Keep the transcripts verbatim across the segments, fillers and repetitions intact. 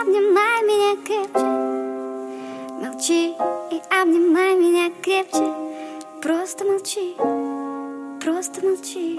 обнимай меня крепче. Молчи и обнимай меня крепче. Просто молчи, просто молчи.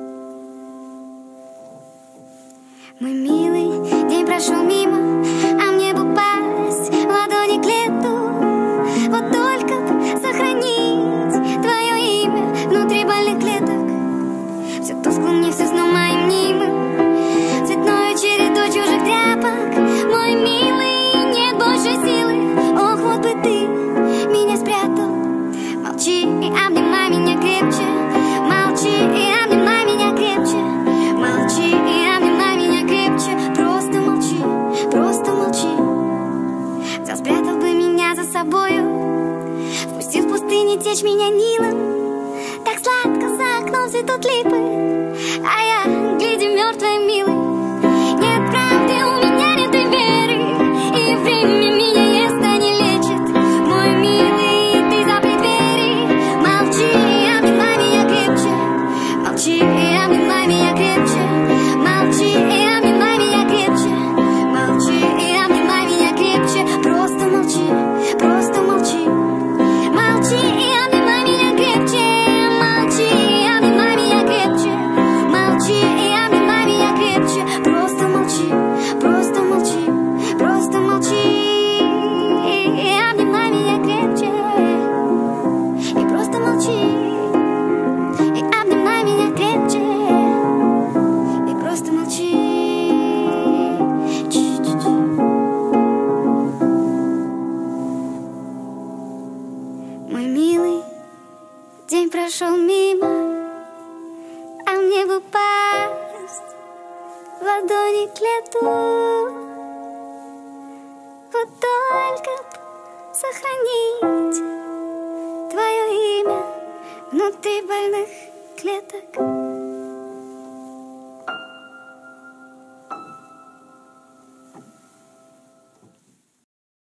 Мой милый, день прошел мимо, а мне бы упасть в ладони к лету. Вот только б сохранить твое имя внутри больных клеток. Все тускло мне, все сном моим мнимым, цветную череду чужих тряпок. Мой милый, нет больше силы, ох, вот бы ты меня спрятал. Молчи и обнимай меня крепче. Молчи и обнимай меня крепче. Молчи и обнимай меня крепче. Просто молчи, просто молчи. Взял, спрятал бы меня за собою, впустил в пустыне течь меня Нилом. Так сладко за окном цветут липы, а я, гляди, мертвая, милый. Нет правды, у меня нет и веры, и время меня ест, а не лечит. Мой милый, ты запри двери. Молчи и обнимай меня крепче. Молчи и обнимай меня крепче. Молчи и обнимай меня крепче. Молчи и обнимай меня крепче. Просто молчи, просто молчи. Молчи и обнимай меня крепче. Молчи и обнимай меня крепче. Молчи и обнимай меня крепче. Просто молчи, просто молчи, просто молчи. И обнимай меня крепче. И просто молчи. И обнимай меня крепче. И просто молчи. Чу-чу-чу. Мой милый, день прошел мимо, а мне бы упасть в ладони к лету. Вот только б сохранить твое имя внутри больных клеток.